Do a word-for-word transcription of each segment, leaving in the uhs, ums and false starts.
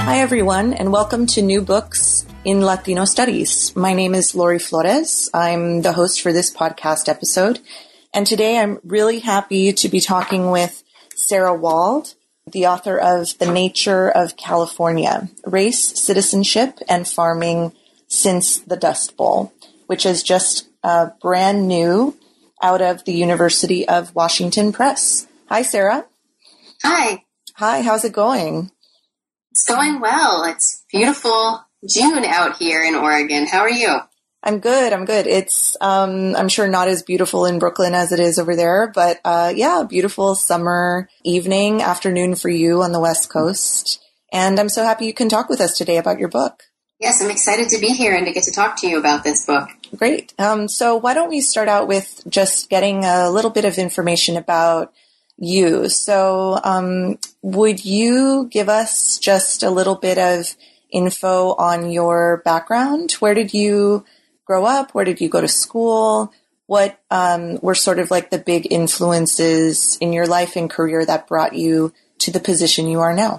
Hi, everyone, and welcome to New Books in Latino Studies. My name is Lori Flores. I'm the host for this podcast episode. And today I'm really happy to be talking with Sarah Wald, the author of The Nature of California, Race, Citizenship, and Farming Since the Dust Bowl, which is just uh, brand new out of the University of Washington Press. Hi, Sarah. Hi. Hi, how's it going? It's going well. It's beautiful June out here in Oregon. How are you? I'm good. I'm good. It's, um, I'm sure not as beautiful in Brooklyn as it is over there, but, uh, yeah, beautiful summer evening, afternoon for you on the West Coast. And I'm so happy you can talk with us today about your book. Yes, I'm excited to be here and to get to talk to you about this book. Great. Um, so why don't we start out with just getting a little bit of information about you. So, um, would you give us just a little bit of info on your background? Where did you grow up? Where did you go to school? What, um, were sort of like the big influences in your life and career that brought you to the position you are now?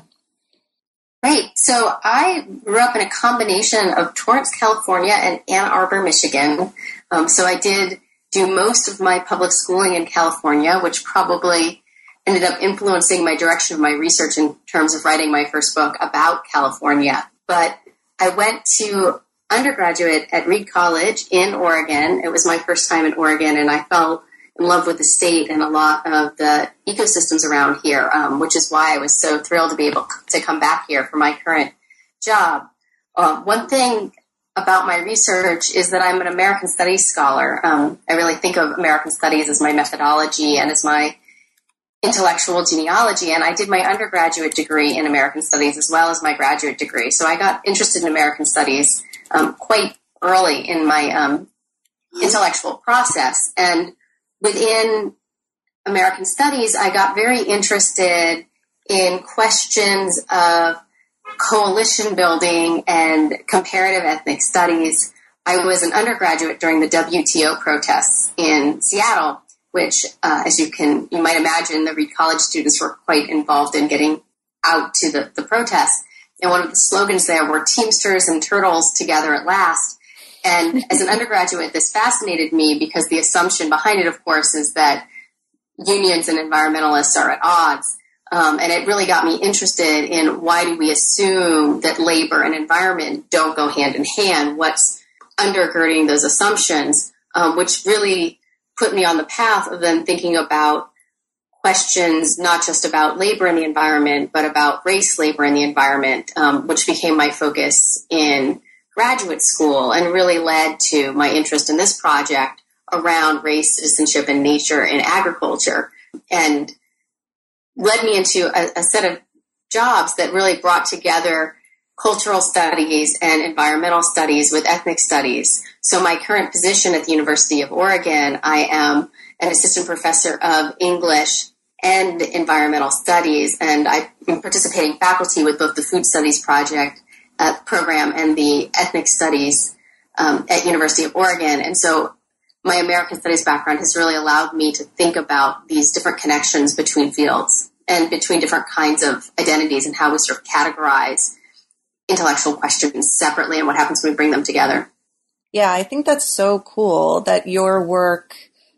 Great. So I grew up in a combination of Torrance, California and Ann Arbor, Michigan. Um, so I did do most of my public schooling in California, which probably ended up influencing my direction of my research in terms of writing my first book about California. But I went to undergraduate at Reed College in Oregon. It was my first time in Oregon, and I fell in love with the state and a lot of the ecosystems around here, um, which is why I was so thrilled to be able to come back here for my current job. Uh, one thing about my research is that I'm an American Studies scholar. Um, I really think of American Studies as my methodology and as my intellectual genealogy, and I did my undergraduate degree in American Studies as well as my graduate degree. So I got interested in American Studies um, quite early in my um, intellectual process. And within American Studies, I got very interested in questions of coalition building and comparative ethnic studies. I was an undergraduate during the W T O protests in Seattle, which, uh, as you can, you might imagine, the Reed College students were quite involved in getting out to the, the protests. And one of the slogans there were Teamsters and Turtles together at last. And as an undergraduate, this fascinated me because the assumption behind it, of course, is that unions and environmentalists are at odds. Um, and it really got me interested in why do we assume that labor and environment don't go hand in hand? What's undergirding those assumptions, um, which really put me on the path of then thinking about questions not just about labor in the environment, but about race, labor, in the environment, um, which became my focus in graduate school and really led to my interest in this project around race, citizenship, and nature in agriculture, and led me into a, a set of jobs that really brought together cultural studies and environmental studies with ethnic studies. So my current position at the University of Oregon, I am an assistant professor of English and environmental studies, and I'm participating faculty with both the Food Studies Project uh, program and the Ethnic Studies um, at University of Oregon. And so my American Studies background has really allowed me to think about these different connections between fields and between different kinds of identities and how we sort of categorize intellectual questions separately and what happens when we bring them together. Yeah, I think that's so cool that your work,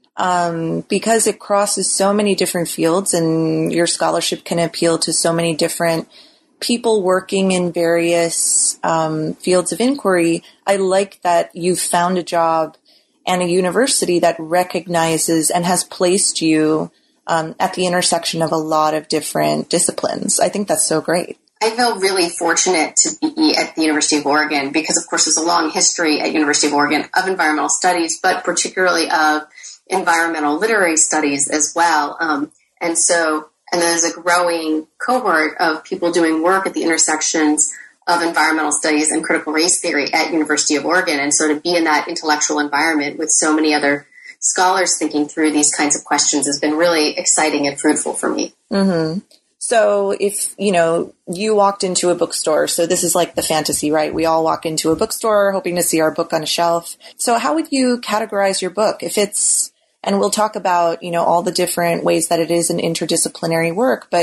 um, because it crosses so many different fields and your scholarship can appeal to so many different people working in various um, fields of inquiry. I like that you found a job and a university that recognizes and has placed you um, at the intersection of a lot of different disciplines. I think that's so great. I feel really fortunate to be at the University of Oregon because, of course, there's a long history at University of Oregon of environmental studies, but particularly of environmental literary studies as well. Um, and so, and there's a growing cohort of people doing work at the intersections of environmental studies and critical race theory at University of Oregon. And so to be in that intellectual environment with so many other scholars thinking through these kinds of questions has been really exciting and fruitful for me. Mm-hmm. So if, you know, you walked into a bookstore, so this is like the fantasy, right? We all walk into a bookstore hoping to see our book on a shelf. So how would you categorize your book? If it's, and we'll talk about, you know, all the different ways that it is an interdisciplinary work, but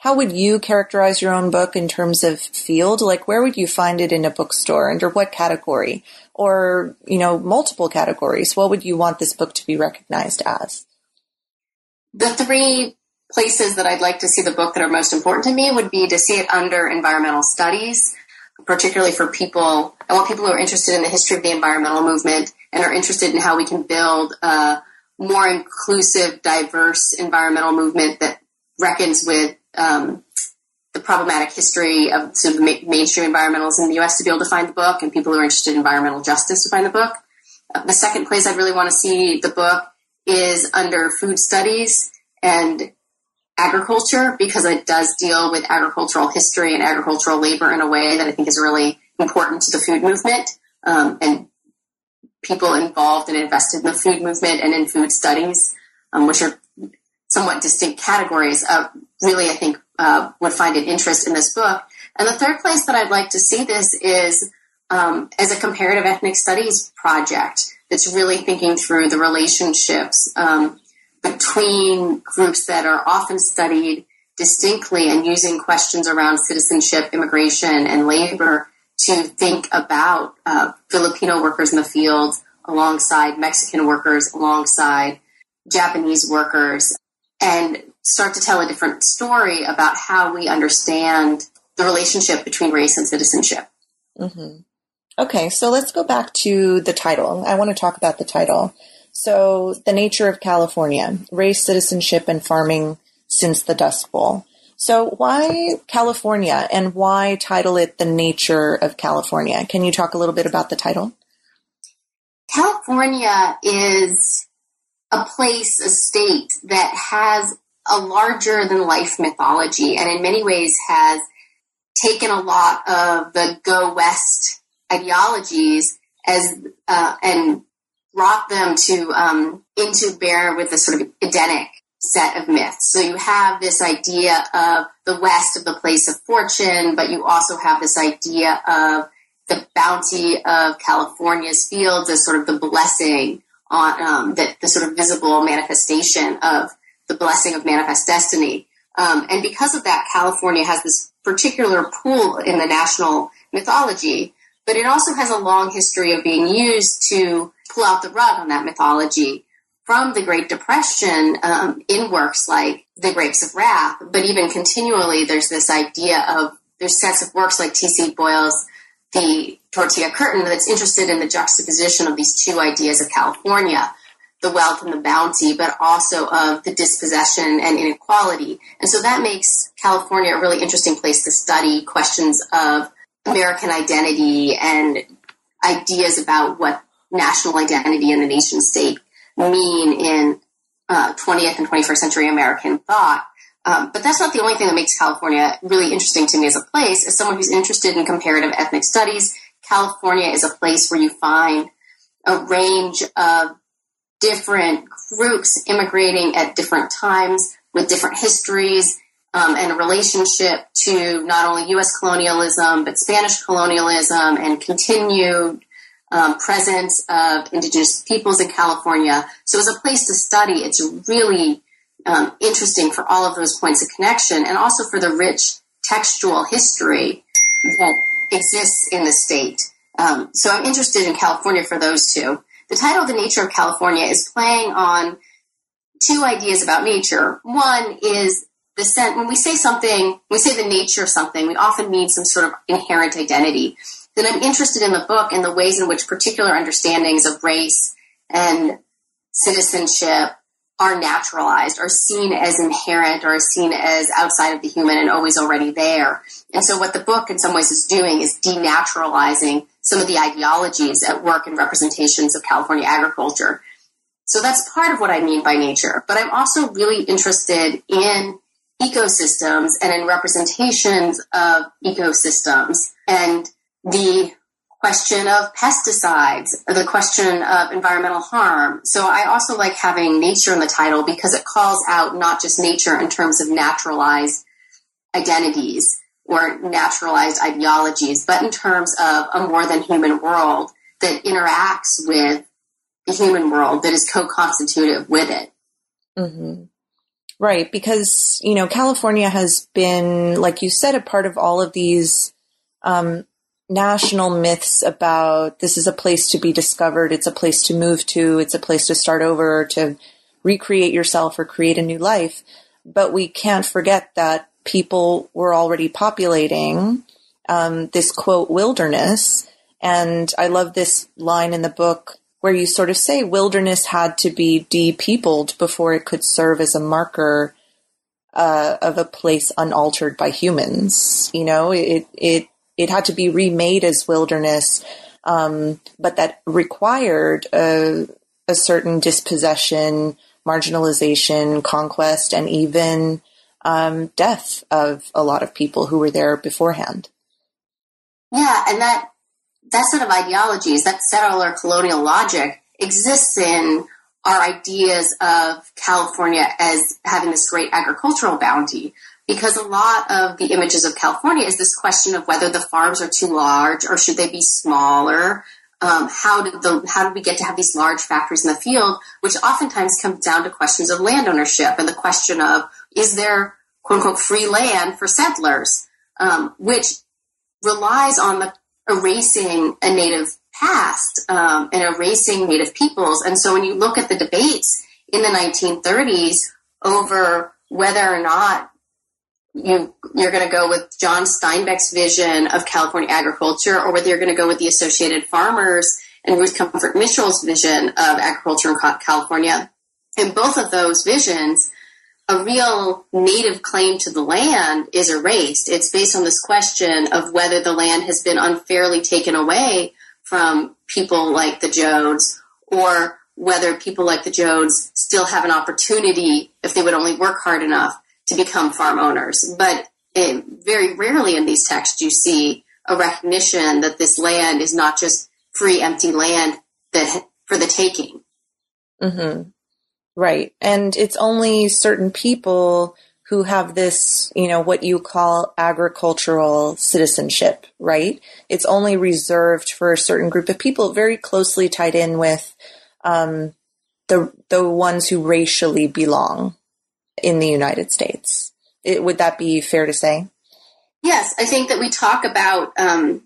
how would you characterize your own book in terms of field? Like, where would you find it in a bookstore? Under what category? Or, you know, multiple categories? What would you want this book to be recognized as? The three places that I'd like to see the book that are most important to me would be to see it under environmental studies, particularly for people. I want people who are interested in the history of the environmental movement and are interested in how we can build a more inclusive, diverse environmental movement that reckons with um, the problematic history of sort of ma- mainstream environmentalism in the U S to be able to find the book, and people who are interested in environmental justice to find the book. Uh, the second place I really want to see the book is under food studies and agriculture, because it does deal with agricultural history and agricultural labor in a way that I think is really important to the food movement, um, and people involved and invested in the food movement and in food studies, um, which are somewhat distinct categories, uh, really, I think, uh, would find an interest in this book. And the third place that I'd like to see this is um, as a comparative ethnic studies project that's really thinking through the relationships um, between groups that are often studied distinctly, and using questions around citizenship, immigration, and labor to think about uh, Filipino workers in the field alongside Mexican workers, alongside Japanese workers, and start to tell a different story about how we understand the relationship between race and citizenship. Mm-hmm. Okay, so let's go back to the title. I want to talk about the title. So, The Nature of California, Race, Citizenship, and Farming Since the Dust Bowl. So why California, and why title it The Nature of California? Can you talk a little bit about the title? California is a place, a state that has a larger than life mythology, and in many ways has taken a lot of the Go West ideologies as uh, and brought them to um, into bear with a sort of Edenic set of myths. So you have this idea of the West of the place of fortune, but you also have this idea of the bounty of California's fields as sort of the blessing on um, that the sort of visible manifestation of the blessing of manifest destiny. Um, and because of that, California has this particular pool in the national mythology, but it also has a long history of being used to pull out the rug on that mythology from the Great Depression um, in works like The Grapes of Wrath. But even continually, there's this idea of, there's sets of works like T C Boyle's The Tortilla Curtain that's interested in the juxtaposition of these two ideas of California, the wealth and the bounty, but also of the dispossession and inequality. And so that makes California a really interesting place to study questions of American identity and ideas about what national identity and the nation state mean in uh, twentieth and twenty-first century American thought. Um, but that's not the only thing that makes California really interesting to me as a place. As someone who's interested in comparative ethnic studies, California is a place where you find a range of different groups immigrating at different times with different histories, um, and a relationship to not only U S colonialism, but Spanish colonialism and continued um, presence of indigenous peoples in California. So as a place to study, it's really um, interesting for all of those points of connection, and also for the rich textual history that exists in the state. Um, so I'm interested in California for those two. The title, The Nature of California, is playing on two ideas about nature. One is the sense, when we say something, when we say the nature of something, we often mean some sort of inherent identity. Then I'm interested in the book and the ways in which particular understandings of race and citizenship are naturalized, are seen as inherent, or are seen as outside of the human and always already there. And so what the book in some ways is doing is denaturalizing some of the ideologies at work in representations of California agriculture. So that's part of what I mean by nature. But I'm also really interested in ecosystems and in representations of ecosystems, and the question of pesticides, the question of environmental harm. So I also like having nature in the title because it calls out not just nature in terms of naturalized identities or naturalized ideologies, but in terms of a more than human world that interacts with the human world, that is co-constitutive with it. Mm-hmm. Right, because, you know, California has been, like you said, a part of all of these um, national myths about this is a place to be discovered, it's a place to move to, it's a place to start over, to recreate yourself or create a new life. But we can't forget that people were already populating um, this, quote, wilderness. And I love this line in the book where you sort of say wilderness had to be depeopled before it could serve as a marker uh, of a place unaltered by humans. You know, it it it had to be remade as wilderness, um, but that required a, a certain dispossession, marginalization, conquest, and even um, death of a lot of people who were there beforehand. Yeah, and that that set of ideologies, that settler colonial logic, exists in our ideas of California as having this great agricultural bounty, because a lot of the images of California is this question of whether the farms are too large or should they be smaller. Um, how did the how did we get to have these large factories in the field, which oftentimes comes down to questions of land ownership and the question of, is there, quote unquote, free land for settlers, um, which relies on the erasing a native past um, and erasing native peoples. And so when you look at the debates in the nineteen thirties over whether or not you, you're going to go with John Steinbeck's vision of California agriculture or whether you're going to go with the Associated Farmers and Ruth Comfort Mitchell's vision of agriculture in California, in both of those visions, a real native claim to the land is erased. It's based on this question of whether the land has been unfairly taken away from people like the Joads, or whether people like the Joads still have an opportunity, if they would only work hard enough, to become farm owners. But it, very rarely in these texts you see a recognition that this land is not just free, empty land that for the taking. Mm-hmm. Right. And it's only certain people who have this, you know, what you call agricultural citizenship, right? It's only reserved for a certain group of people, very closely tied in with um, the the ones who racially belong in the United States. It, would that be fair to say? Yes, I think that we talk about um,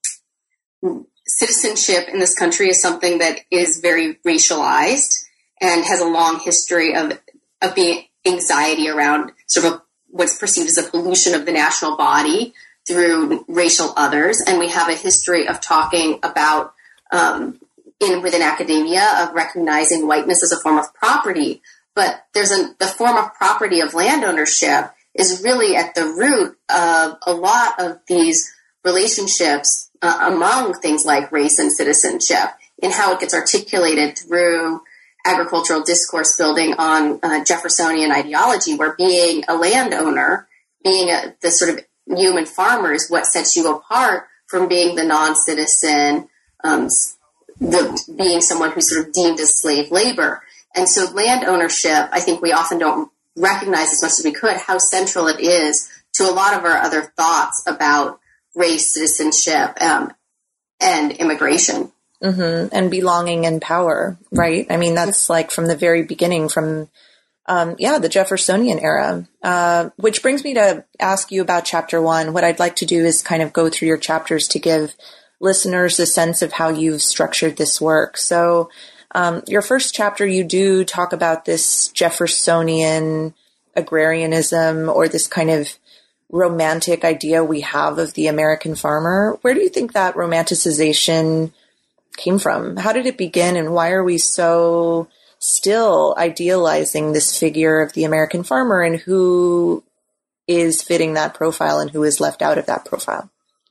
citizenship in this country as something that is very racialized and has a long history of of being anxiety around sort of what's perceived as a pollution of the national body through racial others. And we have a history of talking about, um, in within academia, of recognizing whiteness as a form of property. But there's a, the form of property of land ownership is really at the root of a lot of these relationships uh, among things like race and citizenship, in how it gets articulated through agricultural discourse building on uh, Jeffersonian ideology, where being a landowner, being a, the sort of human farmer is what sets you apart from being the non-citizen, um, the, being someone who's sort of deemed as slave labor. And so land ownership, I think we often don't recognize as much as we could how central it is to a lot of our other thoughts about race, citizenship, um, and immigration. Mm-hmm. And belonging and power, right? I mean, that's like from the very beginning, from, um, yeah, the Jeffersonian era, uh, which brings me to ask you about chapter one. What I'd like to do is kind of go through your chapters to give listeners a sense of how you've structured this work. So, um, your first chapter, you do talk about this Jeffersonian agrarianism, or this kind of romantic idea we have of the American farmer. Where do you think that romanticization came from? How did it begin, and why are we so still idealizing this figure of the American farmer, and who is fitting that profile and who is left out of that profile?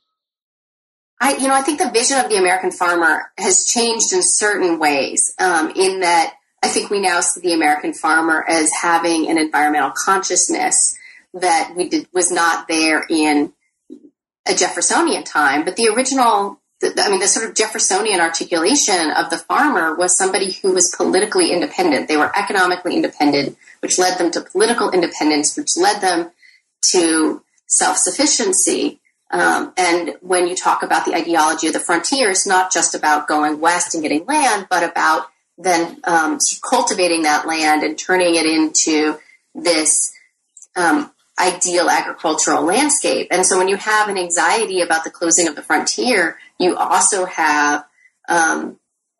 I, you know, I think the vision of the American farmer has changed in certain ways, um, in that I think we now see the American farmer as having an environmental consciousness that we did, was not there in a Jeffersonian time. But the original The, I mean, the sort of Jeffersonian articulation of the farmer was somebody who was politically independent. They were economically independent, which led them to political independence, which led them to self-sufficiency. Um, and when you talk about the ideology of the frontier, it's not just about going west and getting land, but about then um, cultivating that land and turning it into this um, ideal agricultural landscape. And so when you have an anxiety about the closing of the frontier, you also have um,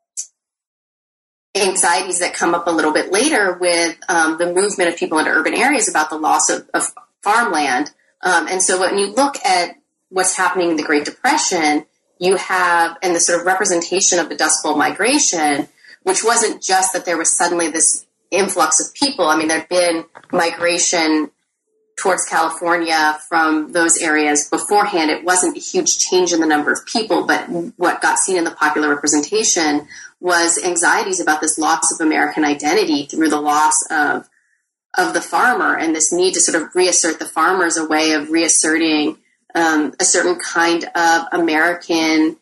anxieties that come up a little bit later with um, the movement of people into urban areas about the loss of, of farmland. Um, and so when you look at what's happening in the Great Depression, you have, and the sort of representation of the Dust Bowl migration, which wasn't just that there was suddenly this influx of people. I mean, there'd been migration towards California from those areas beforehand. It wasn't a huge change in the number of people, but what got seen in the popular representation was anxieties about this loss of American identity through the loss of of the farmer, and this need to sort of reassert the farmer as a way of reasserting um, a certain kind of American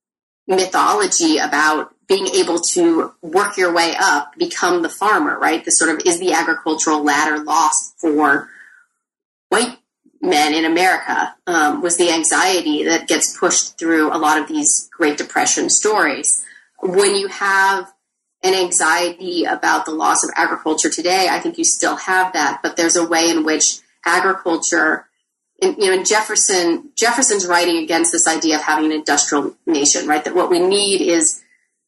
mythology about being able to work your way up, become the farmer, right? This sort of is the agricultural ladder lost for white men in America, um, was the anxiety that gets pushed through a lot of these Great Depression stories. When you have an anxiety about the loss of agriculture today, I think you still have that, but there's a way in which agriculture, in, you know, in Jefferson, Jefferson's writing against this idea of having an industrial nation, right? That what we need is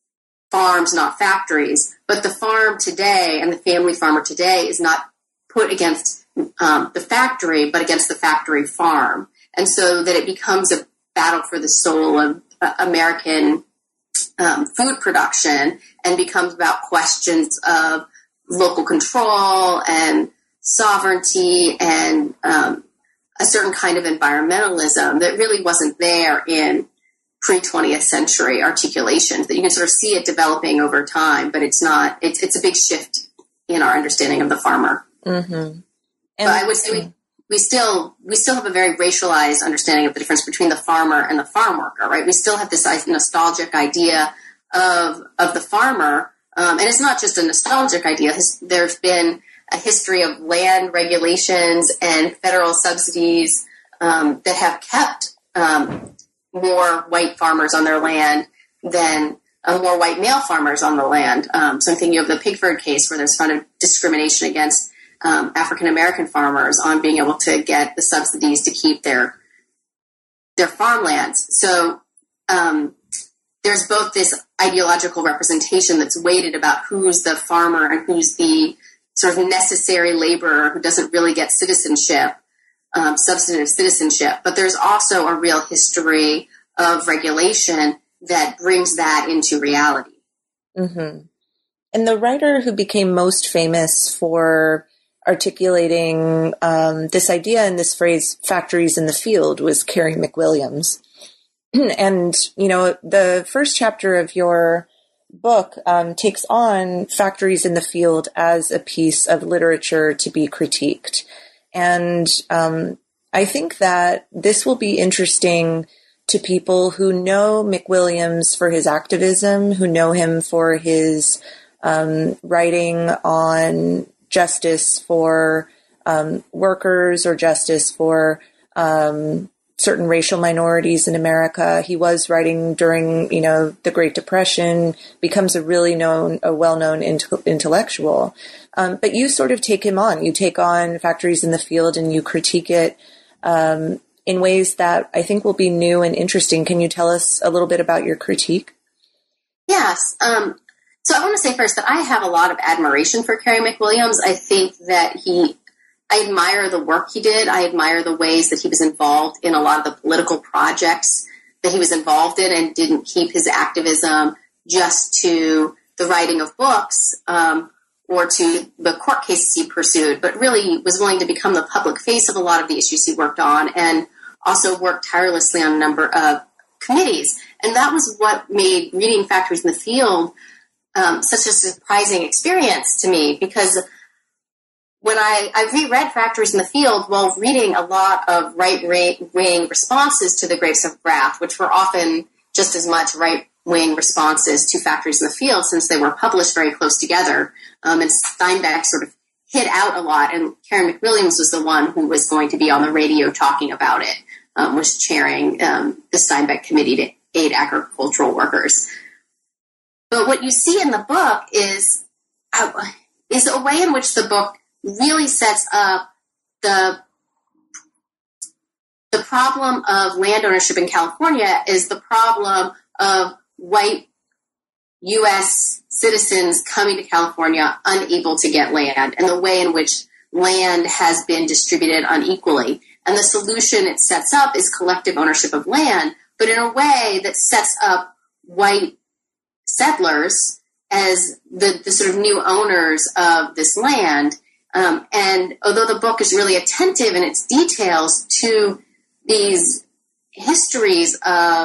farms, not factories. But the farm today and the family farmer today is not put against um, the factory, but against the factory farm. And so that it becomes a battle for the soul of uh, American um, food production, and becomes about questions of local control and sovereignty and um, a certain kind of environmentalism that really wasn't there in pre-twentieth century articulations, that you can sort of see it developing over time, but it's not, it's, it's a big shift in our understanding of the farmer. Mm-hmm. And but I would say we, we still, we still have a very racialized understanding of the difference between the farmer and the farm worker, right? We still have this nostalgic idea of, of the farmer. Um, and it's not just a nostalgic idea. There's been a history of land regulations and federal subsidies um, that have kept um, more white farmers on their land than uh, more white male farmers on the land. Um, so I'm thinking of the Pigford case, where there's kind of discrimination against um, African-American farmers on being able to get the subsidies to keep their their farmlands. So um, there's both this ideological representation that's weighted about who's the farmer and who's the sort of necessary laborer who doesn't really get citizenship, um, substantive citizenship. But there's also a real history of regulation that brings that into reality. Mm-hmm. And the writer who became most famous for articulating um, this idea and this phrase, factories in the field, was Carey McWilliams. And, you know, the first chapter of your book um, takes on factories in the field as a piece of literature to be critiqued. And um, I think that this will be interesting to people who know McWilliams for his activism, who know him for his um, writing on justice for um, workers or justice for um, certain racial minorities in America. He was writing during, you know, the Great Depression, becomes a really known, a well-known int- intellectual. Um, but you sort of take him on. You take on Factories in the Field and you critique it um, in ways that I think will be new and interesting. Can you tell us a little bit about your critique? Yes. Um, so I want to say first that I have a lot of admiration for Carey McWilliams. I think that he I admire the work he did. I admire the ways that he was involved in a lot of the political projects that he was involved in, and didn't keep his activism just to the writing of books um, or to the court cases he pursued, but really was willing to become the public face of a lot of the issues he worked on, and also worked tirelessly on a number of committees. And that was what made reading Factories in the Field um, such a surprising experience to me, because when I, I reread Factories in the Field while reading a lot of right-wing responses to The Grapes of Wrath, which were often just as much right-wing responses to Factories in the Field, since they were published very close together, um, and Steinbeck sort of hit out a lot, and Carey McWilliams was the one who was going to be on the radio talking about it, um, was chairing um, the Steinbeck Committee to Aid Agricultural Workers. But what you see in the book is, uh, is a way in which the book really sets up the the problem of land ownership in California is the problem of white U S citizens coming to California unable to get land, and the way in which land has been distributed unequally. And the solution it sets up is collective ownership of land, but in a way that sets up white settlers as the, the sort of new owners of this land. Um, and although the book is really attentive in its details to these histories of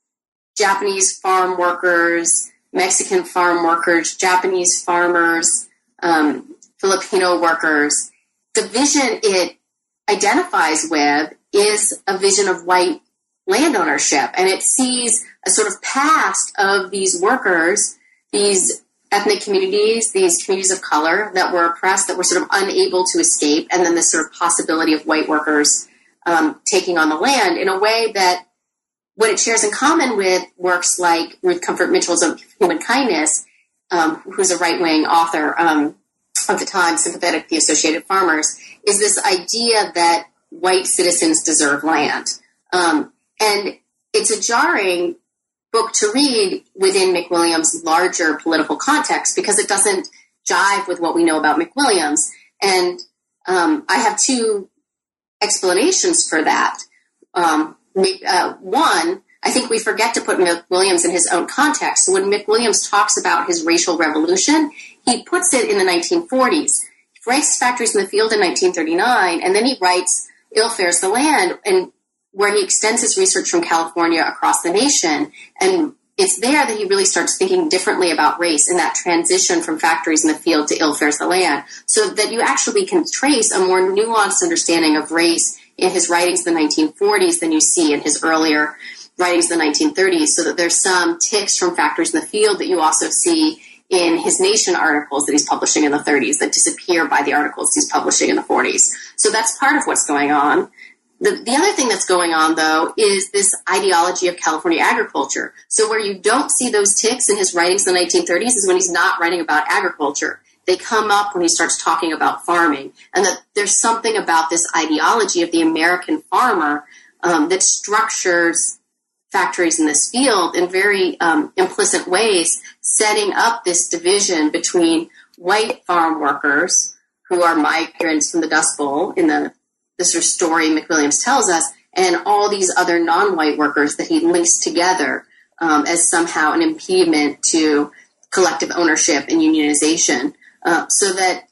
Japanese farm workers, Mexican farm workers, Japanese farmers, um, Filipino workers, the vision it identifies with is a vision of white land ownership. And it sees a sort of past of these workers, these ethnic communities, these communities of color that were oppressed, that were sort of unable to escape, and then this sort of possibility of white workers um, taking on the land in a way that what it shares in common with works like Ruth Comfort Mitchell's of Human Kindness, um, who's a right-wing author um, of the time, sympathetic to the Associated Farmers, is this idea that white citizens deserve land. Um, and it's a jarring book to read within McWilliams' larger political context because it doesn't jive with what we know about McWilliams. And um, I have two explanations for that. Um, uh, one, I think we forget to put McWilliams in his own context. So when McWilliams talks about his racial revolution, he puts it in the nineteen forties. He writes Factories in the Field in nineteen thirty-nine, and then he writes Ill Fares the Land, and where he extends his research from California across the nation. And it's there that he really starts thinking differently about race in that transition from Factories in the Field to Ill Fares the Land, so that you actually can trace a more nuanced understanding of race in his writings in the nineteen forties than you see in his earlier writings in the nineteen thirties, so that there's some ticks from Factories in the Field that you also see in his Nation articles that he's publishing in the thirties that disappear by the articles he's publishing in the forties. So that's part of what's going on. The, the other thing that's going on, though, is this ideology of California agriculture. So where you don't see those ticks in his writings in the nineteen thirties is when he's not writing about agriculture. They come up when he starts talking about farming, and that there's something about this ideology of the American farmer um, that structures Factories in this Field in very um, implicit ways, setting up this division between white farm workers who are migrants from the Dust Bowl in the, the sort of story McWilliams tells us, and all these other non-white workers that he links together um, as somehow an impediment to collective ownership and unionization. Uh, so that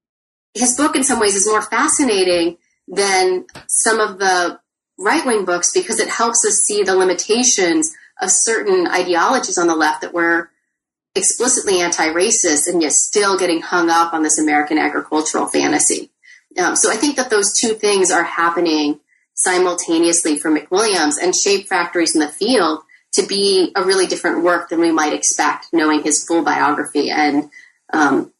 his book in some ways is more fascinating than some of the right-wing books because it helps us see the limitations of certain ideologies on the left that were explicitly anti-racist and yet still getting hung up on this American agricultural fantasy. Um, so I think that those two things are happening simultaneously for McWilliams and shape Factories in the Field to be a really different work than we might expect, knowing his full biography and um,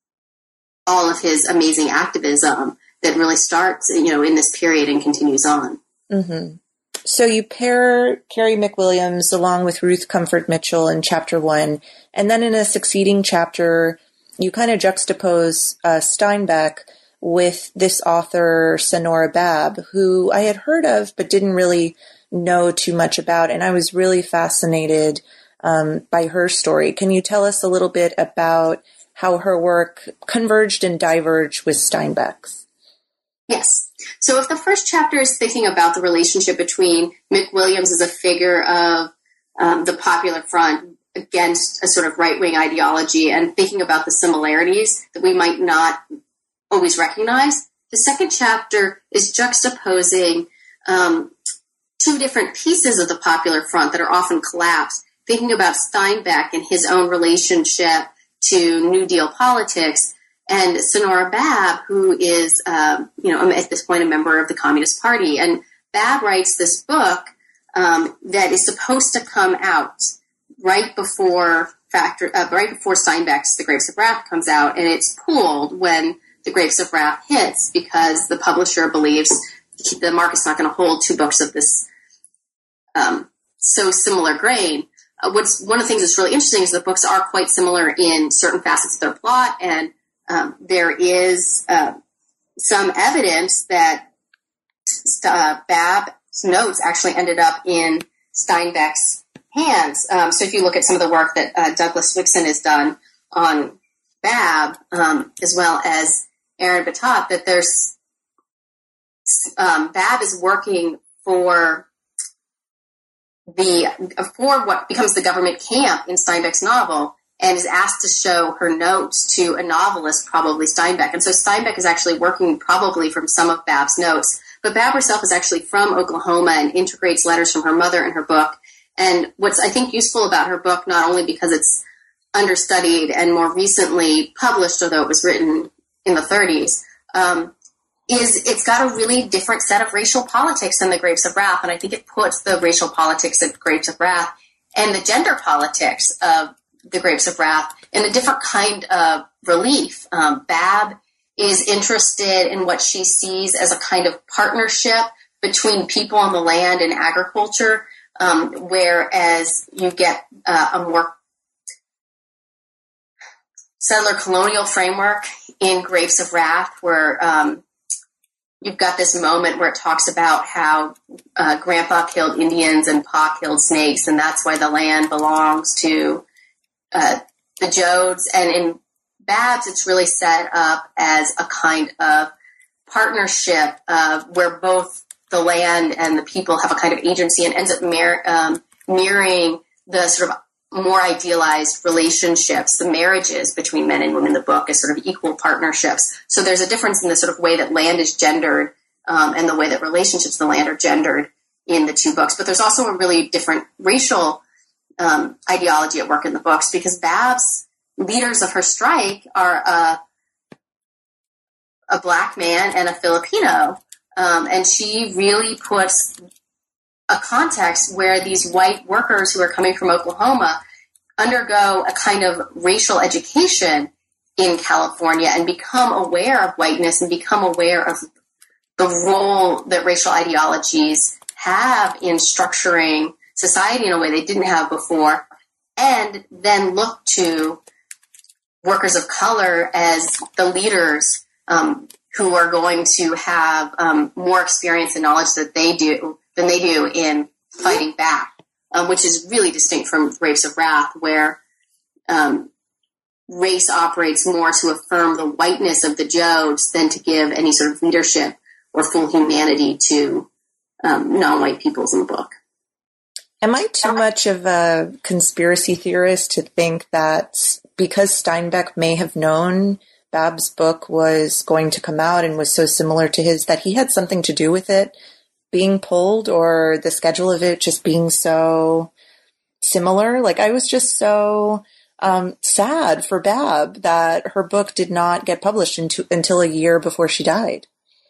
all of his amazing activism that really starts, you know, in this period and continues on. Mm-hmm. So you pair Carrie McWilliams along with Ruth Comfort Mitchell in chapter one, and then in a succeeding chapter, you kind of juxtapose uh, Steinbeck with this author, Sonora Babb, who I had heard of but didn't really know too much about, and I was really fascinated um, by her story. Can you tell us a little bit about how her work converged and diverged with Steinbeck's? Yes. So if the first chapter is thinking about the relationship between McWilliams as a figure of um, the Popular Front against a sort of right-wing ideology and thinking about the similarities that we might not always recognize, the second chapter is juxtaposing um, two different pieces of the Popular Front that are often collapsed, thinking about Steinbeck and his own relationship to New Deal politics, and Sonora Babb, who is, uh, you know, at this point a member of the Communist Party. And Babb writes this book um, that is supposed to come out right before Factor, uh, right before Steinbeck's The Grapes of Wrath comes out, and it's pulled when The Grapes of Wrath hits because the publisher believes the market's not going to hold two books of this um, so similar grain. Uh, what's one of the things that's really interesting is the books are quite similar in certain facets of their plot and um, there is uh, some evidence that uh, Babb's notes actually ended up in Steinbeck's hands. Um, so if you look at some of the work that uh, Douglas Wixon has done on Babb, um, as well as Aaron Batat, that there's um, Babb is working for the for what becomes the government camp in Steinbeck's novel, and is asked to show her notes to a novelist, probably Steinbeck. And so Steinbeck is actually working probably from some of Babb's notes. But Babb herself is actually from Oklahoma and integrates letters from her mother in her book. And what's, I think, useful about her book, not only because it's understudied and more recently published, although it was written in the thirties, um, is it's got a really different set of racial politics than the Grapes of Wrath. And I think it puts the racial politics of Grapes of Wrath and the gender politics of the Grapes of Wrath in a different kind of relief. Um, Babb is interested in what she sees as a kind of partnership between people on the land and agriculture, um, whereas you get uh, a more settler colonial framework in Grapes of Wrath, where um, you've got this moment where it talks about how uh, Grandpa killed Indians and Pa killed snakes, and that's why the land belongs to uh, the Jodes. And in Babb's, it's really set up as a kind of partnership uh, where both the land and the people have a kind of agency, and ends up mir- um, mirroring the sort of more idealized relationships, the marriages between men and women in the book as sort of equal partnerships. So there's a difference in the sort of way that land is gendered um, and the way that relationships in the land are gendered in the two books. But there's also a really different racial um, ideology at work in the books, because Babb's leaders of her strike are a, a black man and a Filipino. Um, and she really puts a context where these white workers who are coming from Oklahoma undergo a kind of racial education in California and become aware of whiteness and become aware of the role that racial ideologies have in structuring society in a way they didn't have before, and then look to workers of color as the leaders um, who are going to have um, more experience and knowledge that they do than they do in fighting back, um, which is really distinct from Grapes of Wrath, where um, race operates more to affirm the whiteness of the Jodes than to give any sort of leadership or full humanity to um, non-white peoples in the book. Am I too much of a conspiracy theorist to think that because Steinbeck may have known Babb's book was going to come out and was so similar to his, that he had something to do with it being pulled, or the schedule of it just being so similar? Like, I was just so um, sad for Babb that her book did not get published into, until a year before she died.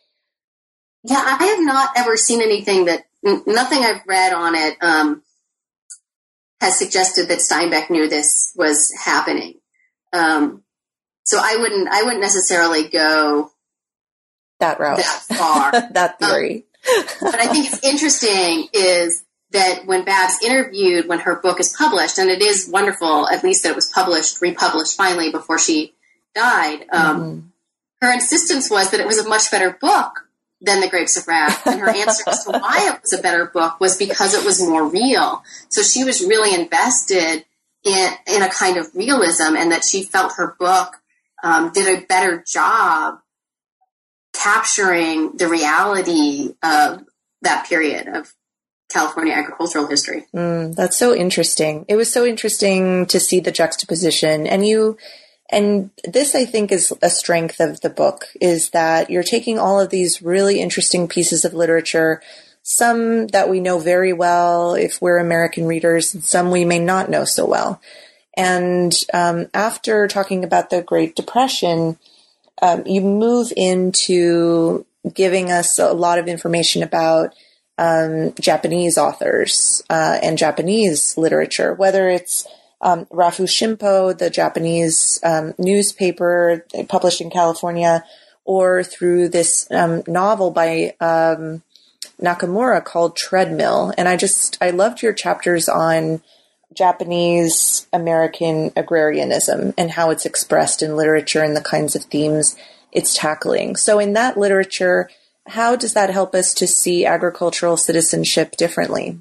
Yeah, I have not ever seen anything that, nothing I've read on it um, has suggested that Steinbeck knew this was happening. Um, so I wouldn't, I wouldn't necessarily go that route, that far. that theory. Um, but I think it's interesting is that when Babb's interviewed, when her book is published, and it is wonderful, at least that it was published, republished finally before she died, um, mm-hmm. her insistence was that it was a much better book than The Grapes of Wrath. And her answer as to why it was a better book was because it was more real. So she was really invested in, in a kind of realism, and that she felt her book um, did a better job capturing the reality of that period of California agricultural history. Mm, that's so interesting. It was so interesting to see the juxtaposition. And you, and this, I think, is a strength of the book, is that you're taking all of these really interesting pieces of literature, some that we know very well if we're American readers, and some we may not know so well. And um, after talking about the Great Depression, um, you move into giving us a lot of information about um, Japanese authors uh, and Japanese literature, whether it's um, Rafu Shimpo, the Japanese um, newspaper published in California, or through this um, novel by um, Nakamura called Treadmill. And I just, I loved your chapters on Japanese American agrarianism and how it's expressed in literature and the kinds of themes it's tackling. So in that literature, how does that help us to see agricultural citizenship differently?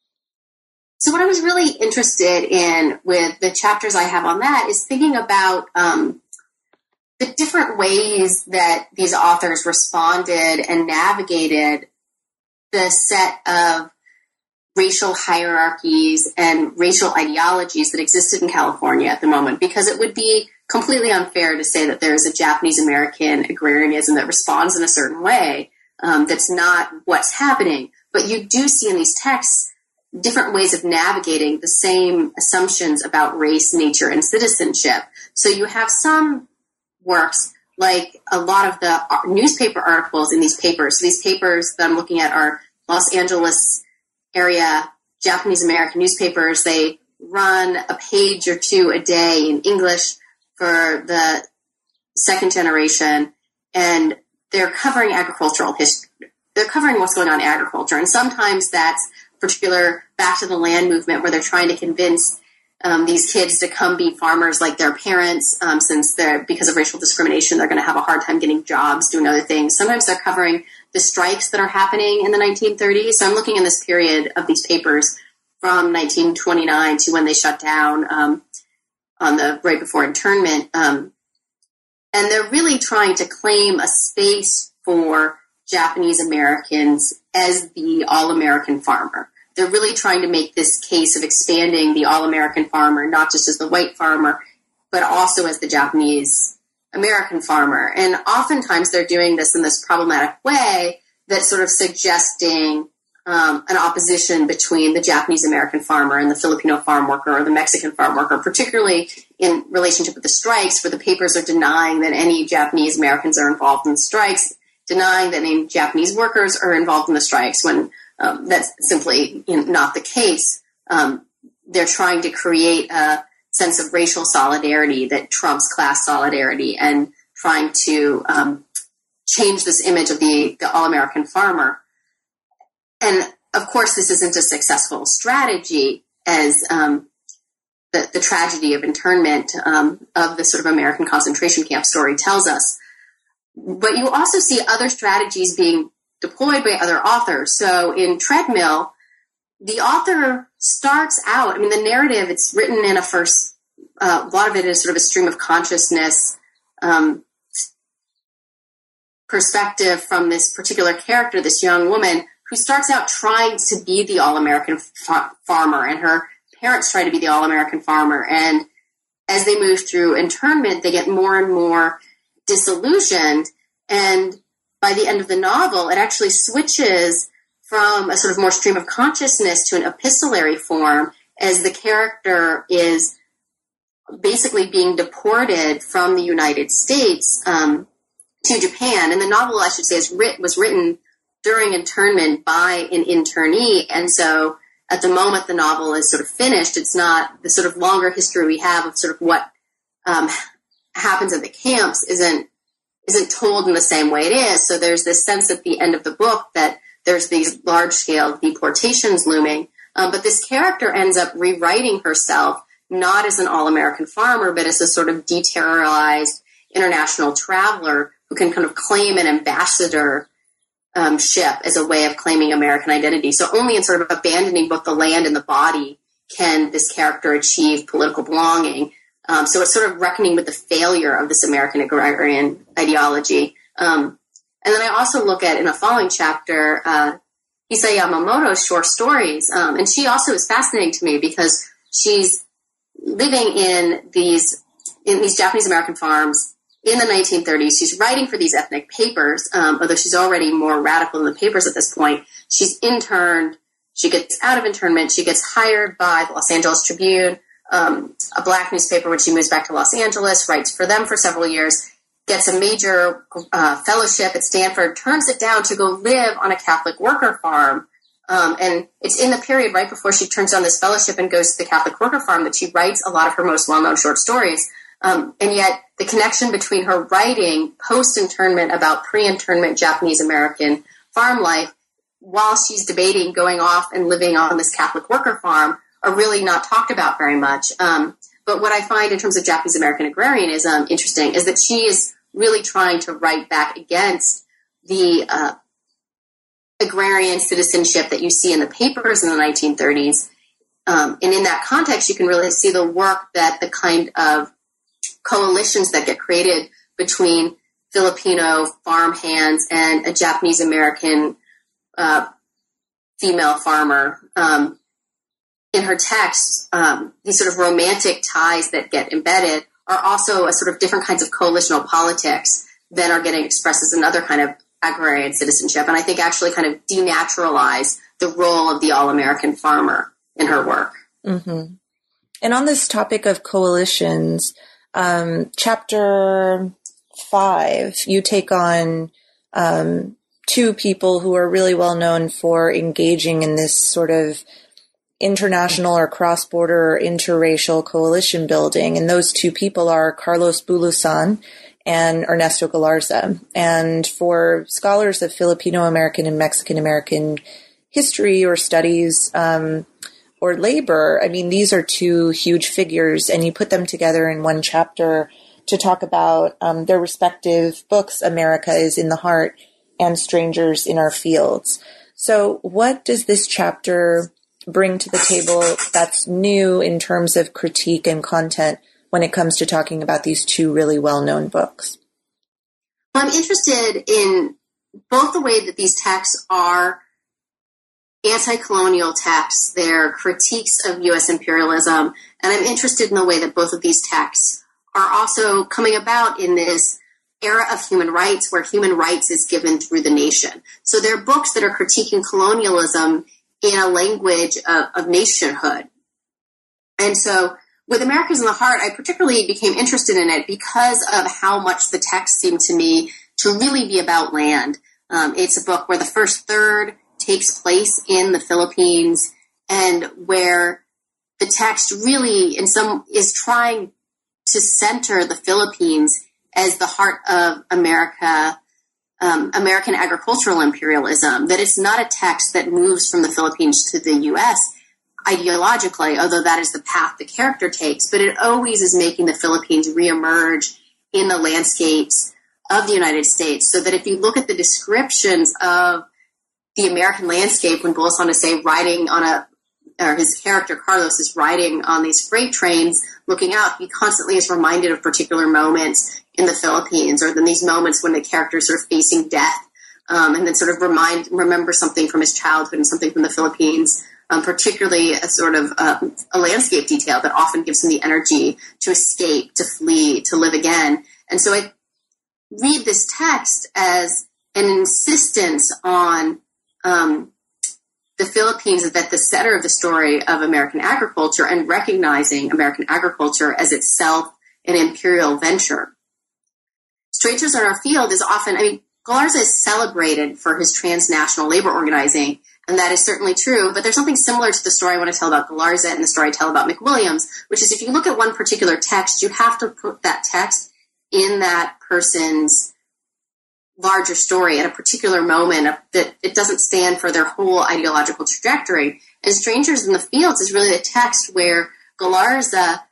So what I was really interested in with the chapters I have on that is thinking about um, the different ways that these authors responded and navigated the set of racial hierarchies and racial ideologies that existed in California at the moment, because it would be completely unfair to say that there is a Japanese American agrarianism that responds in a certain way. Um, that's not what's happening. But you do see in these texts different ways of navigating the same assumptions about race, nature, and citizenship. So you have some works, like a lot of the newspaper articles in these papers. So these papers that I'm looking at are Los Angeles area Japanese American newspapers. They run a page or two a day in English for the second generation, and they're covering agricultural history. They're covering what's going on in agriculture. And sometimes that's particular back to the land movement where they're trying to convince um, these kids to come be farmers like their parents, um, since they're, because of racial discrimination, they're going to have a hard time getting jobs, doing other things. Sometimes they're covering the strikes that are happening in the nineteen thirties. So I'm looking in this period of these papers from nineteen twenty-nine to when they shut down um, on the right before internment. Um, and they're really trying to claim a space for Japanese Americans as the all-American farmer. They're really trying to make this case of expanding the all-American farmer, not just as the white farmer, but also as the Japanese American farmer. And oftentimes they're doing this in this problematic way that's sort of suggesting um, an opposition between the Japanese American farmer and the Filipino farm worker or the Mexican farm worker, particularly in relationship with the strikes, where the papers are denying that any Japanese Americans are involved in the strikes, denying that any Japanese workers are involved in the strikes, when um, that's simply you know, not the case. Um, they're trying to create a sense of racial solidarity that trumps class solidarity, and trying to um, change this image of the, the all-American farmer. And of course, this isn't a successful strategy, as um, the, the tragedy of internment um, of the sort of American concentration camp story tells us. But you also see other strategies being deployed by other authors. So in Treadmill, the author starts out, I mean, the narrative, it's written in a first, uh, a lot of it is sort of a stream of consciousness um, perspective from this particular character, this young woman, who starts out trying to be the all-American fa- farmer, and her parents try to be the all-American farmer. And as they move through internment, they get more and more disillusioned. And by the end of the novel, it actually switches from a sort of more stream of consciousness to an epistolary form, as the character is basically being deported from the United States um, to Japan. And the novel, I should say, is writ- was written during internment by an internee. And so at the moment the novel is sort of finished, it's not the sort of longer history we have of sort of what um, happens at the camps isn't isn't told in the same way it is. So there's this sense at the end of the book that there's these large-scale deportations looming. Um, but this character ends up rewriting herself, not as an all-American farmer, but as a sort of deterrorized international traveler who can kind of claim an ambassador um, ship as a way of claiming American identity. So only in sort of abandoning both the land and the body can this character achieve political belonging. Um, so it's sort of reckoning with the failure of this American agrarian ideology. Um, and then I also look at, in a following chapter, uh, Hisa Yamamoto's short stories. Um, and she also is fascinating to me because she's living in these in these Japanese American farms in the nineteen thirties. She's writing for these ethnic papers, um, although she's already more radical in the papers at this point. She's interned. She gets out of internment. She gets hired by the Los Angeles Tribune, um, a black newspaper, when she moves back to Los Angeles, writes for them for several years, gets a major uh, fellowship at Stanford, turns it down to go live on a Catholic worker farm. Um, and it's in the period right before she turns down this fellowship and goes to the Catholic worker farm that she writes a lot of her most well-known short stories. Um, and yet the connection between her writing post-internment about pre-internment Japanese-American farm life while she's debating going off and living on this Catholic worker farm are really not talked about very much. Um, but what I find in terms of Japanese American agrarianism interesting is that she is really trying to write back against the uh, agrarian citizenship that you see in the papers in the nineteen thirties. Um, and in that context, you can really see the work that the kind of coalitions that get created between Filipino farm hands and a Japanese American uh, female farmer. Um, in her text, um, these sort of romantic ties that get embedded are also a sort of different kinds of coalitional politics that are getting expressed as another kind of agrarian citizenship. And I think actually kind of denaturalize the role of the all-American farmer in her work. Mm-hmm. And on this topic of coalitions, um, chapter five, you take on um, two people who are really well known for engaging in this sort of international or cross-border or interracial coalition building. And those two people are Carlos Bulosan and Ernesto Galarza. And for scholars of Filipino-American and Mexican-American history or studies um, or labor, I mean, these are two huge figures, and you put them together in one chapter to talk about um, their respective books, America is in the Heart and Strangers in Our Fields. So what does this chapter bring to the table that's new in terms of critique and content when it comes to talking about these two really well-known books? Well, I'm interested in both the way that these texts are anti-colonial texts, they're critiques of U S imperialism, and I'm interested in the way that both of these texts are also coming about in this era of human rights where human rights is given through the nation. So they're books that are critiquing colonialism in a language of, of nationhood. And so with America's in the Heart, I particularly became interested in it because of how much the text seemed to me to really be about land. Um, it's a book where the first third takes place in the Philippines and where the text really in some is trying to center the Philippines as the heart of America, um, American agricultural imperialism, that it's not a text that moves from the Philippines to the U S ideologically, although that is the path the character takes, but it always is making the Philippines reemerge in the landscapes of the United States, so that if you look at the descriptions of the American landscape when Bulosan is, say, riding on a, or his character Carlos is riding on these freight trains, looking out, he constantly is reminded of particular moments in the Philippines, or then these moments when the character is sort of facing death, um, and then sort of remind, remember something from his childhood and something from the Philippines, um, particularly a sort of uh, a landscape detail that often gives him the energy to escape, to flee, to live again. And so I read this text as an insistence on um, the Philippines is at the center of the story of American agriculture and recognizing American agriculture as itself an imperial venture. Strangers in Our Field is often, I mean, Galarza is celebrated for his transnational labor organizing, and that is certainly true, but there's something similar to the story I want to tell about Galarza and the story I tell about McWilliams, which is if you look at one particular text, you have to put that text in that person's larger story at a particular moment that it doesn't stand for their whole ideological trajectory. And Strangers in the Fields is really a text where Galarza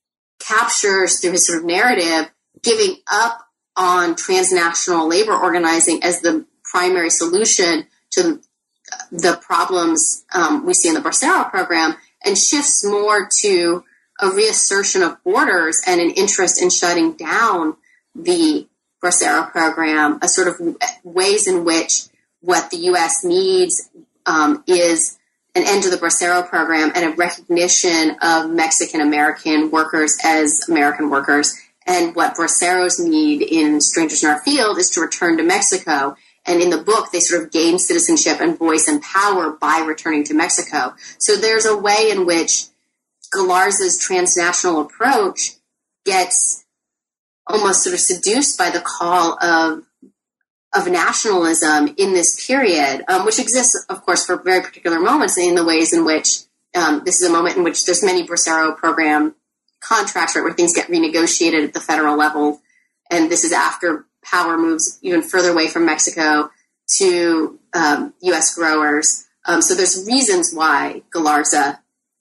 captures through his sort of narrative giving up on transnational labor organizing as the primary solution to the problems um, we see in the Bracero program, and shifts more to a reassertion of borders and an interest in shutting down the Bracero program, a sort of ways in which what the U S needs um, is an end to the Bracero program and a recognition of Mexican-American workers as American workers. And what Braceros need in Strangers in Our Field is to return to Mexico. And in the book, they sort of gain citizenship and voice and power by returning to Mexico. So there's a way in which Galarza's transnational approach gets almost sort of seduced by the call of of nationalism in this period, um, which exists, of course, for very particular moments in the ways in which um, this is a moment in which there's many Bracero program contracts, right, where things get renegotiated at the federal level. And this is after power moves even further away from Mexico to um, U S growers. Um, so there's reasons why Galarza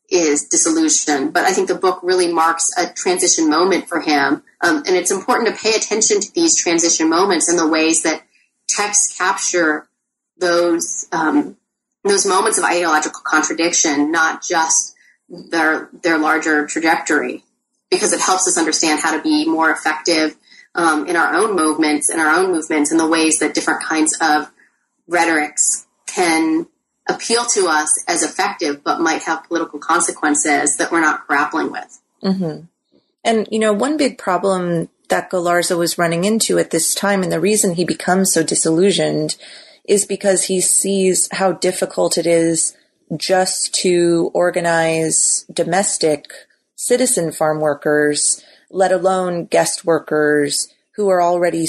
is disillusioned. But I think the book really marks a transition moment for him. Um, and it's important to pay attention to these transition moments and the ways that texts capture those um, those moments of ideological contradiction, not just their their larger trajectory, because it helps us understand how to be more effective um, in our own movements, in our own movements, and the ways that different kinds of rhetorics can appeal to us as effective, but might have political consequences that we're not grappling with. Mm-hmm. And, you know, one big problem that Galarza was running into at this time, and the reason he becomes so disillusioned, is because he sees how difficult it is just to organize domestic citizen farm workers, let alone guest workers who are already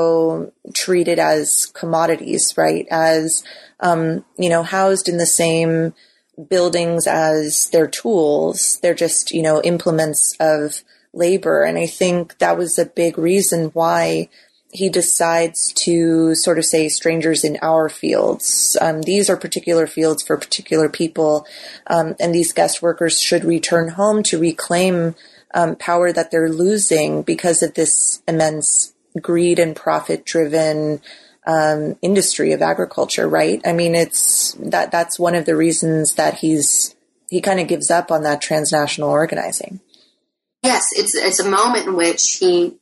so treated as commodities, right? As, um, you know, housed in the same buildings as their tools. They're just, you know, implements of labor. And I think that was a big reason why he decides to sort of say strangers in our fields. Um, these are particular fields for particular people. Um, and these guest workers should return home to reclaim um, power that they're losing because of this immense greed and profit driven um, industry of agriculture, right? I mean, it's that that's one of the reasons that he's, he kind of gives up on that transnational organizing. Yes, it's it's a moment in which he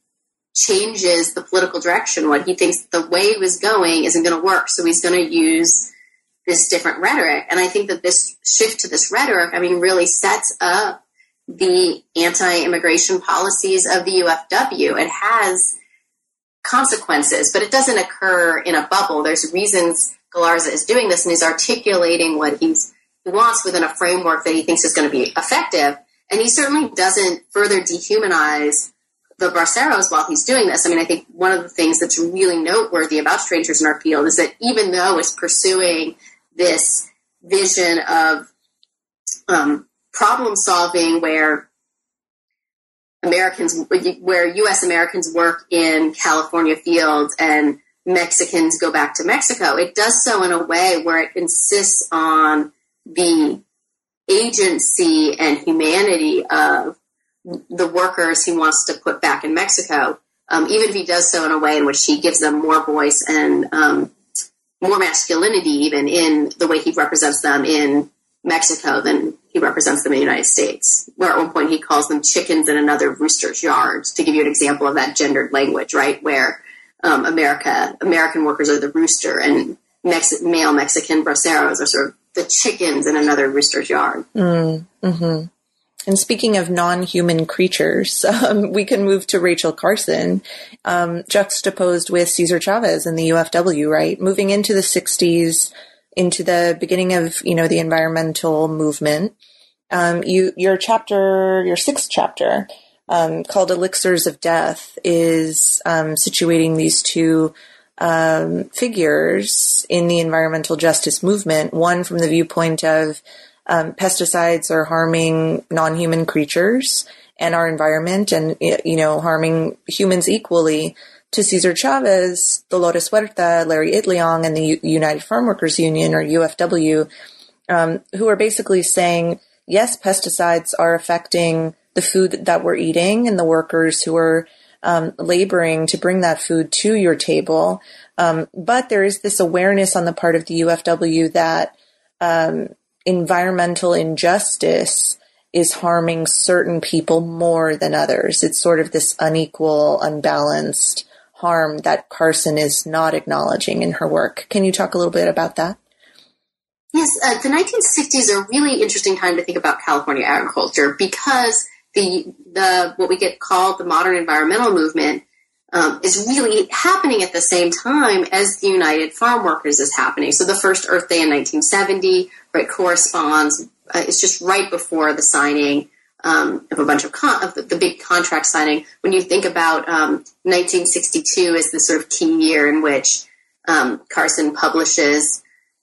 changes the political direction. What he thinks the way it was going isn't going to work, so he's going to use this different rhetoric. And I think that this shift to this rhetoric, I mean, really sets up the anti-immigration policies of the U F W. It has consequences, but it doesn't occur in a bubble. There's reasons Galarza is doing this, and he's articulating what he's, he wants within a framework that he thinks is going to be effective. And he certainly doesn't further dehumanize the Braceros while he's doing this. I mean, I think one of the things that's really noteworthy about Strangers in Our Field is that even though it's pursuing this vision of um, problem solving where Americans, where U S Americans work in California fields and Mexicans go back to Mexico, it does so in a way where it insists on the agency and humanity of the workers he wants to put back in Mexico, um, even if he does so in a way in which he gives them more voice and um, more masculinity even in the way he represents them in Mexico than he represents them in the United States, where at one point he calls them chickens in another rooster's yard, to give you an example of that gendered language, right, where um, America, American workers are the rooster and Mex- male Mexican braceros are sort of the chickens in another rooster's yard. Mm, mm-hmm. And speaking of non-human creatures, um, we can move to Rachel Carson, um, juxtaposed with Cesar Chavez in the U F W, right? Moving into the sixties, into the beginning of, you know, the environmental movement. Um, you, your chapter, your sixth chapter, um, called Elixirs of Death, is um, situating these two um, figures in the environmental justice movement, one from the viewpoint of Um, pesticides are harming non-human creatures and our environment and, you know, harming humans equally, to Cesar Chavez, Dolores Huerta, Larry Itliong, and the U- United Farm Workers Union, or U F W, um, who are basically saying, yes, pesticides are affecting the food that we're eating and the workers who are um, laboring to bring that food to your table. Um, but there is this awareness on the part of the U F W that um, environmental injustice is harming certain people more than others. It's sort of this unequal, unbalanced harm that Carson is not acknowledging in her work. Can you talk a little bit about that? Yes, uh, the nineteen sixties are a really interesting time to think about California agriculture because the the what we get called the modern environmental movement um, is really happening at the same time as the United Farm Workers is happening. So the first Earth Day in nineteen seventy, right, corresponds, uh, it's just right before the signing um, of a bunch of, con- of the, the big contract signing. When you think about um, nineteen sixty-two as the sort of key year in which um, Carson publishes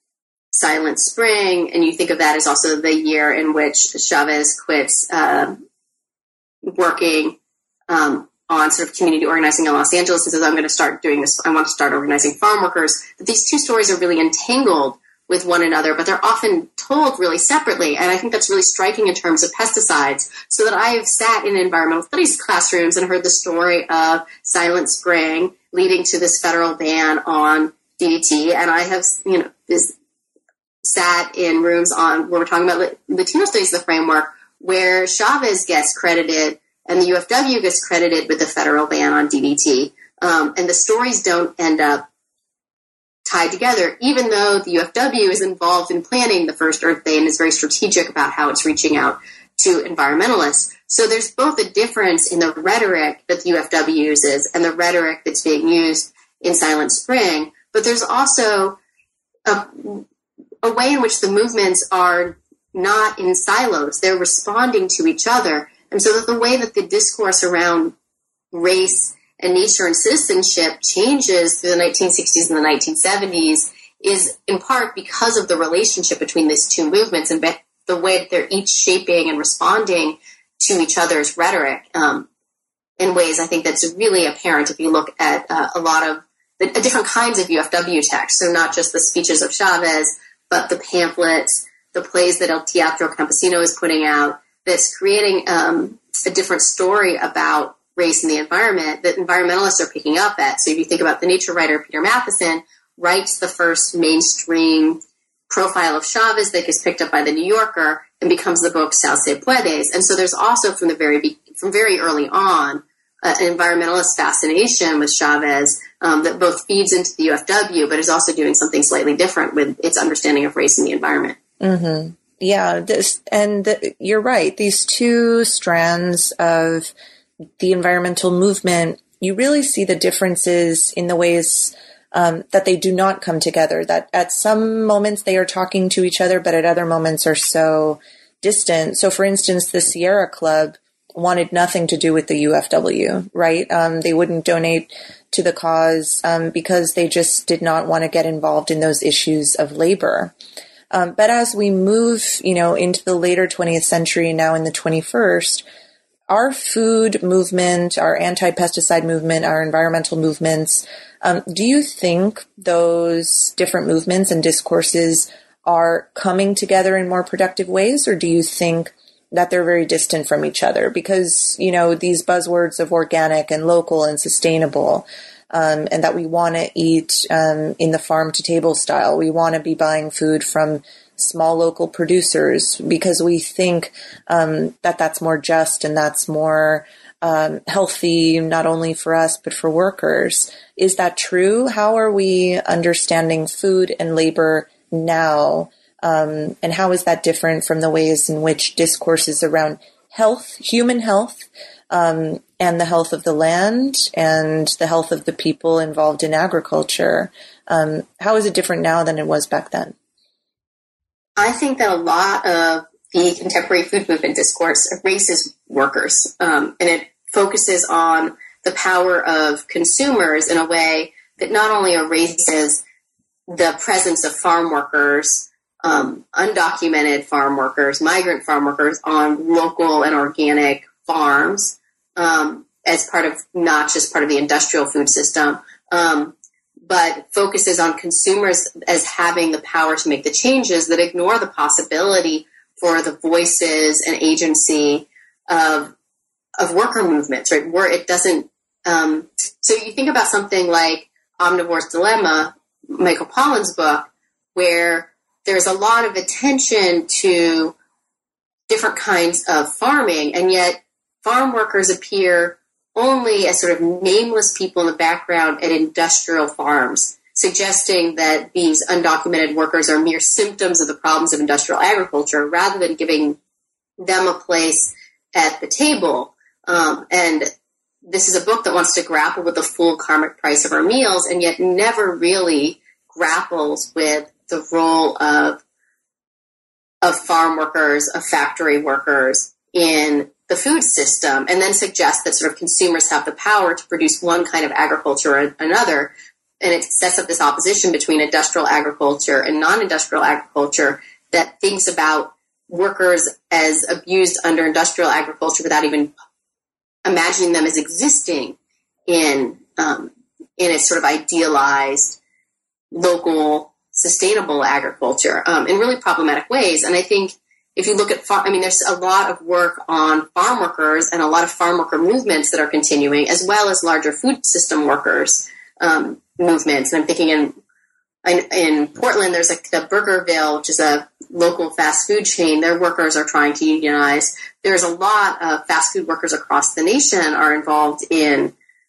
Silent Spring, and you think of that as also the year in which Chavez quits uh, working um, on sort of community organizing in Los Angeles and says, I'm going to start doing this, I want to start organizing farm workers. But these two stories are really entangled with one another, but they're often told really separately. And I think that's really striking in terms of pesticides, so that I have sat in environmental studies classrooms and heard the story of Silent Spring leading to this federal ban on D D T. And I have, you know, this, sat in rooms on where we're talking about Latino studies, the framework, where Chavez gets credited and the U F W gets credited with the federal ban on D D T. Um, and the stories don't end up tied together, even though the U F W is involved in planning the first Earth Day and is very strategic about how it's reaching out to environmentalists. So there's both a difference in the rhetoric that the U F W uses and the rhetoric that's being used in Silent Spring, but there's also a, a way in which the movements are not in silos. They're responding to each other. And so that the way that the discourse around race and nature and citizenship changes through the nineteen sixties and the nineteen seventies is in part because of the relationship between these two movements and the way that they're each shaping and responding to each other's rhetoric um, in ways I think that's really apparent if you look at uh, a lot of the uh, different kinds of U F W texts. So not just the speeches of Chavez, but the pamphlets, the plays that El Teatro Campesino is putting out, that's creating um, a different story about race and the environment that environmentalists are picking up at. So if you think about the nature writer Peter Matheson, writes the first mainstream profile of Chavez that gets picked up by the New Yorker and becomes the book Sal Se Puedes. And so there's also from the very from very early on uh, an environmentalist fascination with Chavez um, that both feeds into the U F W, but is also doing something slightly different with its understanding of race and the environment. Mm-hmm. Yeah, this, and the, you're right. These two strands of the environmental movement, you really see the differences in the ways um, that they do not come together, that at some moments they are talking to each other, but at other moments are so distant. So for instance, the Sierra Club wanted nothing to do with the U F W, right? Um, they wouldn't donate to the cause um, because they just did not want to get involved in those issues of labor. Um, but as we move, you know, into the later twentieth century and now in the twenty-first, our food movement, our anti-pesticide movement, our environmental movements, um, do you think those different movements and discourses are coming together in more productive ways, or do you think that they're very distant from each other? Because, you know, these buzzwords of organic and local and sustainable, um, and that we want to eat um, in the farm-to-table style, we want to be buying food from small local producers because we think um, that that's more just and that's more um, healthy, not only for us, but for workers. Is that true? How are we understanding food and labor now? Um, and how is that different from the ways in which discourses around health, human health, um, and the health of the land and the health of the people involved in agriculture? Um, how is it different now than it was back then? I think that a lot of the contemporary food movement discourse erases workers, um, and it focuses on the power of consumers in a way that not only erases the presence of farm workers, um, undocumented farm workers, migrant farm workers on local and organic farms um, as part of not just part of the industrial food system, um, but focuses on consumers as having the power to make the changes that ignore the possibility for the voices and agency of of worker movements, right? Where it doesn't. Um, so you think about something like Omnivore's Dilemma, Michael Pollan's book, where there's a lot of attention to different kinds of farming, and yet farm workers appear only as sort of nameless people in the background at industrial farms, suggesting that these undocumented workers are mere symptoms of the problems of industrial agriculture rather than giving them a place at the table. Um, and this is a book that wants to grapple with the full karmic price of our meals and yet never really grapples with the role of, of farm workers, of factory workers in the food system, and then suggests that sort of consumers have the power to produce one kind of agriculture or another. And it sets up this opposition between industrial agriculture and non-industrial agriculture that thinks about workers as abused under industrial agriculture without even imagining them as existing in um, in a sort of idealized local sustainable agriculture um, in really problematic ways. And I think if you look at, far- I mean, there's a lot of work on farm workers and a lot of farm worker movements that are continuing, as well as larger food system workers um, movements. And I'm thinking in in, in Portland, there's like the Burgerville, which is a local fast food chain. Their workers are trying to unionize. There's a lot of fast food workers across the nation are involved in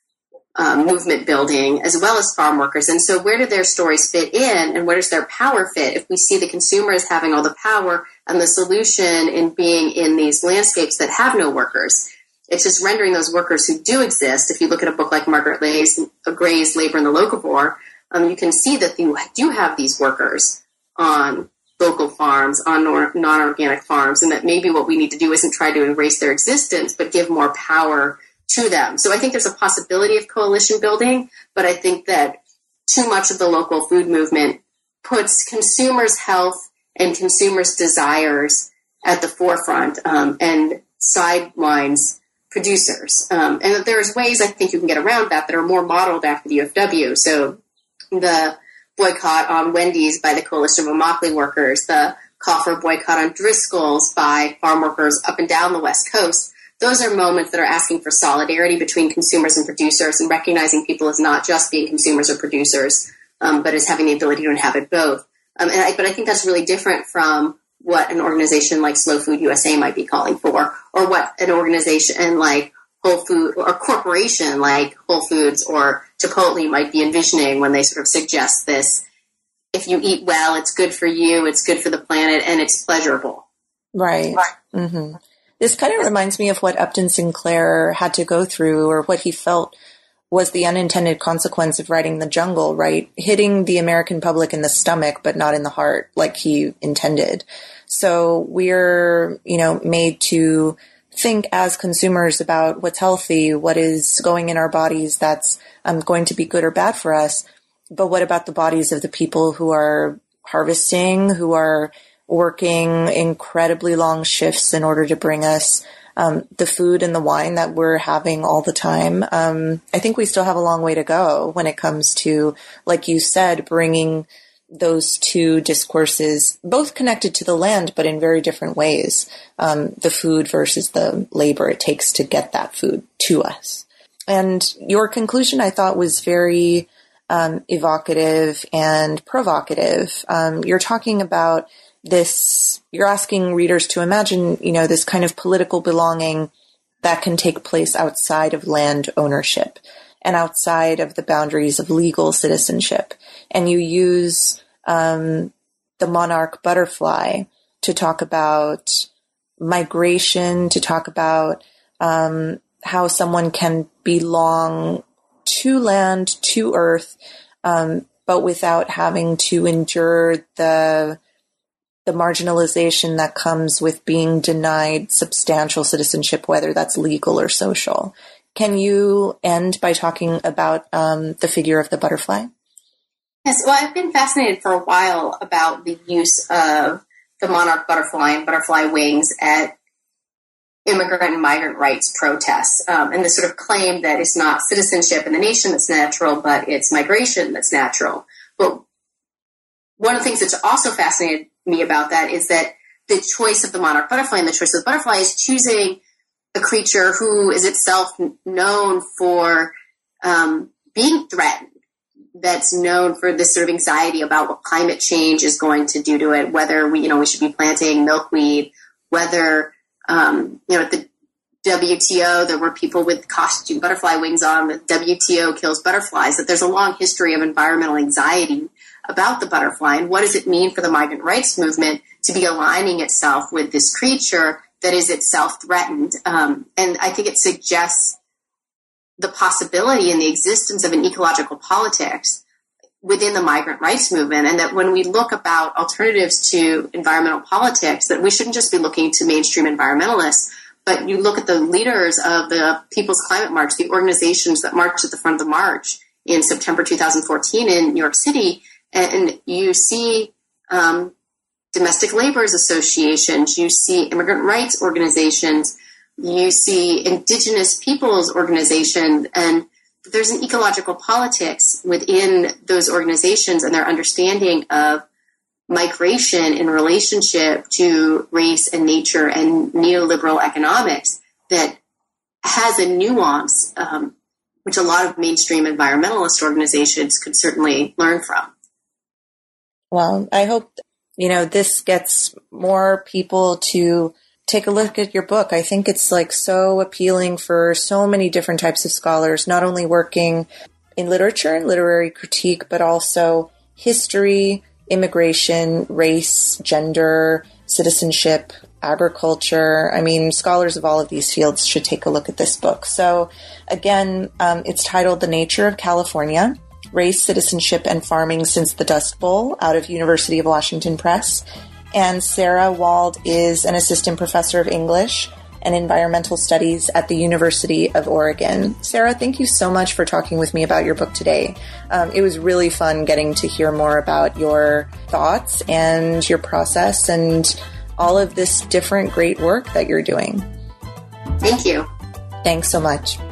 um, movement building, as well as farm workers. And so where do their stories fit in, and where does their power fit? If we see the consumer as having all the power and the solution in being in these landscapes that have no workers, it's just rendering those workers who do exist. If you look at a book like Margaret Gray's, Gray's Labor in the Locavore, um, you can see that you do have these workers on local farms, on non-organic farms, and that maybe what we need to do isn't try to erase their existence, but give more power to them. So I think there's a possibility of coalition building, but I think that too much of the local food movement puts consumers' health and consumers' desires at the forefront um, and sidelines producers. Um, and there's ways I think you can get around that that are more modeled after the U F W. So the boycott on Wendy's by the Coalition of Immokalee Workers, the call for a boycott on Driscoll's by farm workers up and down the West Coast. Those are moments that are asking for solidarity between consumers and producers and recognizing people as not just being consumers or producers, um, but as having the ability to inhabit both. Um, and I, but I think that's really different from what an organization like Slow Food U S A might be calling for, or what an organization like Whole Food or corporation like Whole Foods or Chipotle might be envisioning when they sort of suggest this. If you eat well, it's good for you, it's good for the planet, and it's pleasurable. Right. right. Mm-hmm. This kind of reminds me of what Upton Sinclair had to go through, or what he felt was the unintended consequence of writing The Jungle, right? Hitting the American public in the stomach, but not in the heart, like he intended. So we're, you know, made to think as consumers about what's healthy, what is going in our bodies that's um, going to be good or bad for us. But what about the bodies of the people who are harvesting, who are working incredibly long shifts in order to bring us um, the food and the wine that we're having all the time? Um, I think we still have a long way to go when it comes to, like you said, bringing those two discourses, both connected to the land, but in very different ways. Um, the food versus the labor it takes to get that food to us. And your conclusion, I thought, was very um, evocative and provocative. Um, you're talking about this, you're asking readers to imagine, you know, this kind of political belonging that can take place outside of land ownership and outside of the boundaries of legal citizenship. And you use um, the monarch butterfly to talk about migration, to talk about um, how someone can belong to land, to earth, um, but without having to endure the the marginalization that comes with being denied substantial citizenship, whether that's legal or social. Can you end by talking about um, the figure of the butterfly? Yes, well, I've been fascinated for a while about the use of the monarch butterfly and butterfly wings at immigrant and migrant rights protests, um, and the sort of claim that it's not citizenship in the nation that's natural, but it's migration that's natural. But one of the things that's also fascinated me about that is that the choice of the monarch butterfly and the choice of the butterfly is choosing a creature who is itself known for um, being threatened, that's known for this sort of anxiety about what climate change is going to do to it, whether we, you know, we should be planting milkweed, whether, um, you know, at the W T O, there were people with costume butterfly wings on, the W T O kills butterflies, that there's a long history of environmental anxiety about the butterfly. And what does it mean for the migrant rights movement to be aligning itself with this creature that is itself threatened? Um, and I think it suggests the possibility and the existence of an ecological politics within the migrant rights movement, and that when we look about alternatives to environmental politics, that we shouldn't just be looking to mainstream environmentalists, but you look at the leaders of the People's Climate March, the organizations that marched at the front of the march in September two thousand fourteen in New York City, and you see um, domestic laborers associations, you see immigrant rights organizations, you see indigenous peoples organizations, and there's an ecological politics within those organizations and their understanding of migration in relationship to race and nature and neoliberal economics that has a nuance um, which a lot of mainstream environmentalist organizations could certainly learn from. Well, I hope, you know, this gets more people to take a look at your book. I think it's like so appealing for so many different types of scholars, not only working in literature and literary critique, but also history, immigration, race, gender, citizenship, agriculture. I mean, scholars of all of these fields should take a look at this book. So again, um, it's titled The Nature of California, Race, Citizenship, and Farming Since the Dust Bowl, out of University of Washington Press. And Sarah Wald is an assistant professor of English and environmental studies at the University of Oregon. Sarah, thank you so much for talking with me about your book today. Um, it was really fun getting to hear more about your thoughts and your process and all of this different great work that you're doing. Thank you. Thanks so much.